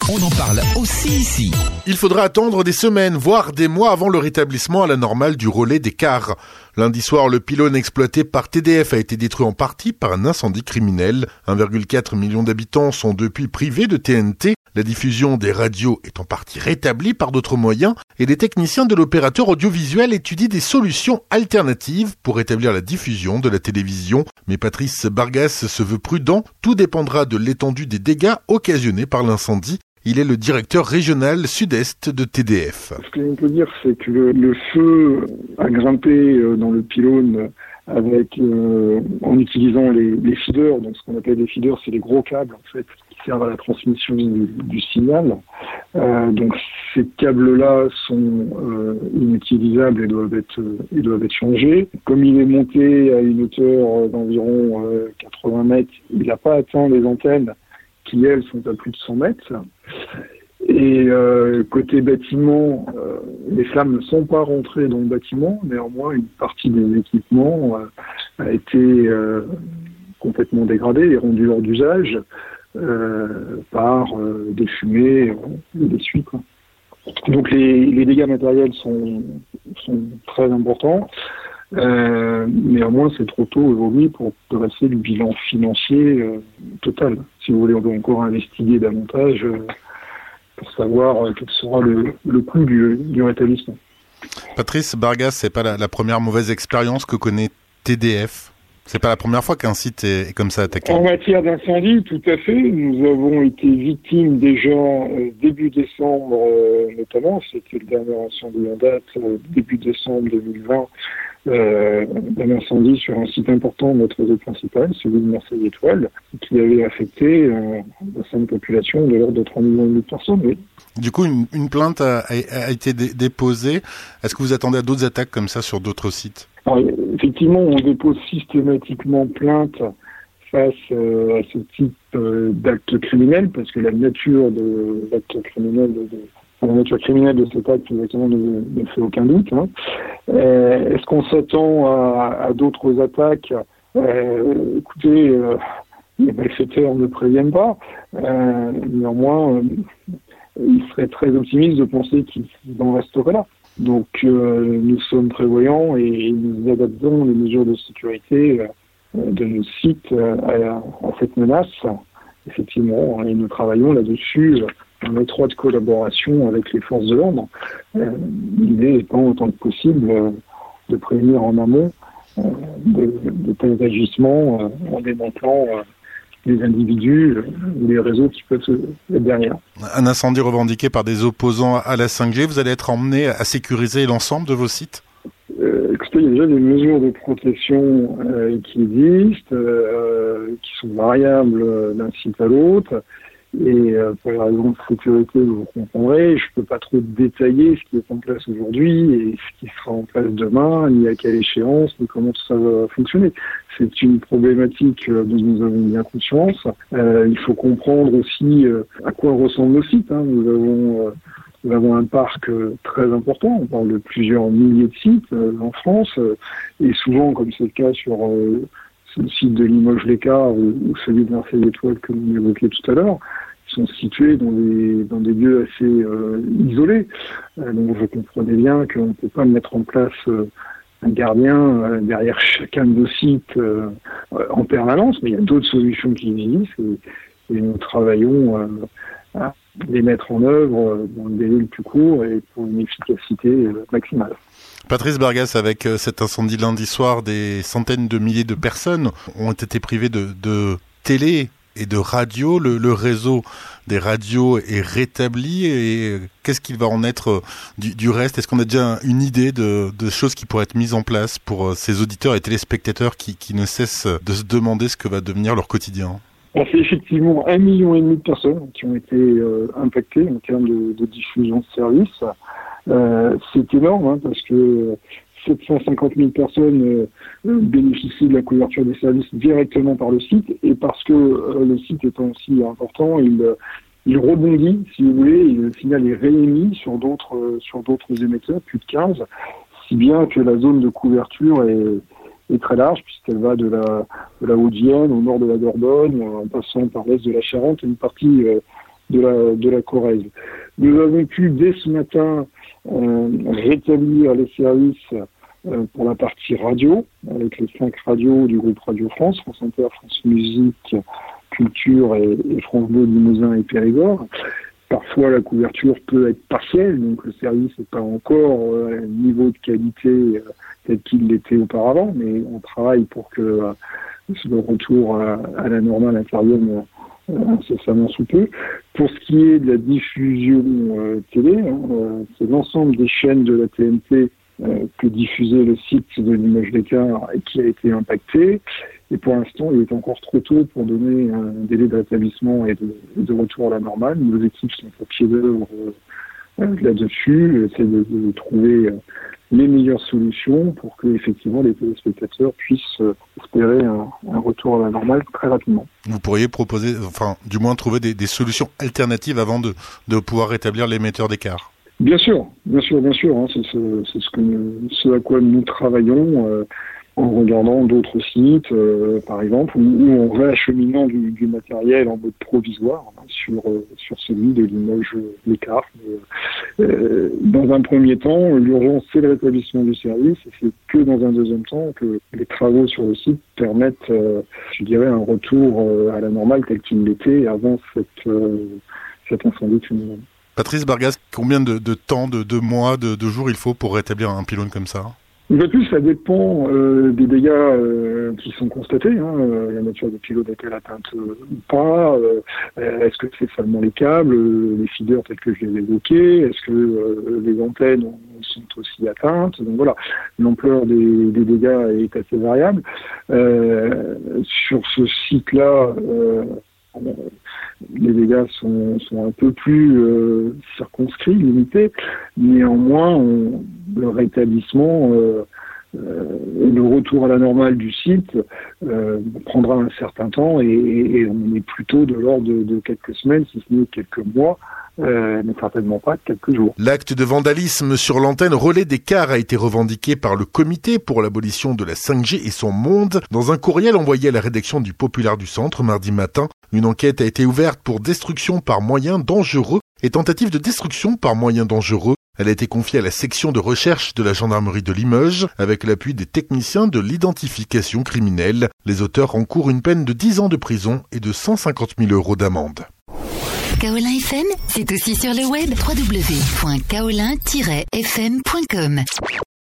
On en parle aussi ici. Il faudra attendre des semaines, voire des mois avant le rétablissement à la normale du relais des cars. Lundi soir, le pylône exploité par TDF a été détruit en partie par un incendie criminel. 1,4 million d'habitants sont depuis privés de TNT. La diffusion des radios est en partie rétablie par d'autres moyens et les techniciens de l'opérateur audiovisuel étudient des solutions alternatives pour rétablir la diffusion de la télévision. Mais Patrice Bargas se veut prudent. Tout dépendra de l'étendue des dégâts occasionnés par l'incendie. Il est le directeur régional sud-est de TDF. Ce que l'on peut dire, c'est que le feu a grimpé dans le pylône en utilisant les feeders. Donc, ce qu'on appelle les feeders, c'est les gros câbles en fait qui servent à la transmission du signal. Donc, ces câbles-là sont inutilisables et doivent être changés. Comme il est monté à une hauteur d'environ 80 mètres, il n'a pas atteint les antennes qui, elles, sont à plus de 100 mètres. Et côté bâtiment, les flammes ne sont pas rentrées dans le bâtiment. Néanmoins, une partie des équipements a été complètement dégradée et rendue hors d'usage par des fumées et des suies, quoi. Donc les dégâts matériels sont très importants. Néanmoins, c'est trop tôt aujourd'hui pour dresser le bilan financier total. Si vous voulez, on doit encore investiguer davantage pour savoir quel sera le coût du rétablissement. Patrice Bargas, c'est pas la première mauvaise expérience que connaît TDF. C'est pas la première fois qu'un site est comme ça attaqué. En matière d'incendie, tout à fait. Nous avons été victimes déjà début décembre, notamment. C'était le dernier incendie en date, début décembre 2020. D'un incendie sur un site important de notre réseau principal, celui de Marseille-Étoile, qui avait affecté un bassin de population de l'ordre de 3 millions de personnes. Oui. Du coup, une plainte a été déposée. Est-ce que vous attendez à d'autres attaques comme ça sur d'autres sites ? Alors, effectivement, on dépose systématiquement plainte face à ce type d'actes criminels, parce que la nature de l'acte criminel la nature criminelle de cet acte exactement ne fait aucun doute. Hein. Est-ce qu'on s'attend à d'autres attaques ? Écoutez, les malfaiteurs ne préviennent pas. Néanmoins, il serait très optimiste de penser qu'ils en resteraient là. Donc, nous sommes prévoyants et nous adaptons les mesures de sécurité de nos sites à cette menace. Effectivement, et nous travaillons là-dessus en étroite collaboration avec les forces de l'ordre. L'idée étant autant que possible de prévenir en amont de tels agissements en démantelant les individus ou les réseaux qui peuvent être derrière. Un incendie revendiqué par des opposants à la 5G, vous allez être emmené à sécuriser l'ensemble de vos sites ? Écoutez, il y a déjà des mesures de protection qui existent, qui sont variables d'un site à l'autre. Et pour les raisons de sécurité, vous comprendrez, je ne peux pas trop détailler ce qui est en place aujourd'hui et ce qui sera en place demain, ni à quelle échéance, ni comment tout ça va fonctionner. C'est une problématique dont nous avons bien conscience. Il faut comprendre aussi à quoi ressemblent nos sites. Hein. Nous avons un parc très important. On parle de plusieurs milliers de sites en France. Et souvent, comme c'est le cas sur le site de Limoges-l'Écart ou celui de Marseille-Étoile que vous évoquiez tout à l'heure, ils sont situés dans des lieux assez isolés. Donc vous comprenez bien qu'on ne peut pas mettre en place un gardien derrière chacun de nos sites en permanence, mais il y a d'autres solutions qui existent et nous travaillons à les mettre en œuvre dans le délai le plus court et pour une efficacité maximale. Patrice Bargas, avec cet incendie lundi soir, des centaines de milliers de personnes ont été privées de télé et de radio. Le réseau des radios est rétabli et qu'est-ce qu'il va en être du reste ? Est-ce qu'on a déjà une idée de choses qui pourraient être mises en place pour ces auditeurs et téléspectateurs qui ne cessent de se demander ce que va devenir leur quotidien ? Alors, c'est effectivement 1,5 million de personnes qui ont été impactées en termes de diffusion de services. C'est énorme hein, parce que 750 000 personnes bénéficient de la couverture des services directement par le site et parce que le site étant aussi important, il rebondit, si vous voulez, et le signal est réémis sur d'autres émetteurs, plus de 15, si bien que la zone de couverture est très large puisqu'elle va de la Haute-Vienne au nord de la Dordogne, en passant par l'est de la Charente, une partie de la Corrèze. Nous avons pu dès ce matin rétablir les services pour la partie radio, avec les 5 radios du groupe Radio France, France Inter, France Musique, Culture et France Bleu, Limousin et Périgord. Parfois, la couverture peut être partielle, donc le service n'est pas encore à un niveau de qualité tel qu'il l'était auparavant, mais on travaille pour que le retour à la normale intervienne incessamment sous peu. Pour ce qui est de la diffusion télé, c'est l'ensemble des chaînes de la TNT que diffusait le site de Limoges d'Écart et qui a été impacté. Et pour l'instant, il est encore trop tôt pour donner un délai de rétablissement et de retour à la normale. Nos équipes sont au pied d'œuvre là-dessus, essaient de trouver les meilleures solutions pour que effectivement les téléspectateurs puissent espérer un retour à la normale très rapidement. Vous pourriez proposer, enfin, du moins trouver des solutions alternatives avant de pouvoir rétablir l'émetteur d'Écart. Bien sûr. Hein, c'est ce à quoi nous travaillons en regardant d'autres sites, par exemple, ou en réacheminant du matériel en mode provisoire sur celui de Limoges d'Écart. Dans un premier temps, l'urgence, c'est le rétablissement du service, et c'est que dans un deuxième temps que les travaux sur le site permettent, je dirais, un retour à la normale tel qu'il l'était avant cet incendie criminel. Patrice Bargas, combien de temps, de mois, de jours il faut pour rétablir un pylône comme ça ? De plus, ça dépend des dégâts qui sont constatés. La nature du pylône est-elle atteinte ou pas ? Est-ce que c'est seulement les câbles, les feeders tels que je les ai évoqués ? Est-ce que les antennes sont aussi atteintes ? Donc voilà, l'ampleur des dégâts est assez variable. Sur ce site-là, les dégâts sont un peu plus circonscrits, limités. Néanmoins, le rétablissement et le retour à la normale du site prendra un certain temps et on est plutôt de l'ordre de quelques semaines, si ce n'est quelques mois, mais certainement pas quelques jours. L'acte de vandalisme sur l'antenne Relais d'Écart a été revendiqué par le Comité pour l'abolition de la 5G et son monde. Dans un courriel envoyé à la rédaction du Populaire du Centre mardi matin, une enquête a été ouverte pour destruction par moyens dangereux et tentative de destruction par moyens dangereux. Elle a été confiée à la section de recherche de la gendarmerie de Limoges avec l'appui des techniciens de l'identification criminelle. Les auteurs encourent une peine de 10 ans de prison et de 150 000 € d'amende. Kaolin FM, c'est aussi sur le web www.kaolin-fm.com.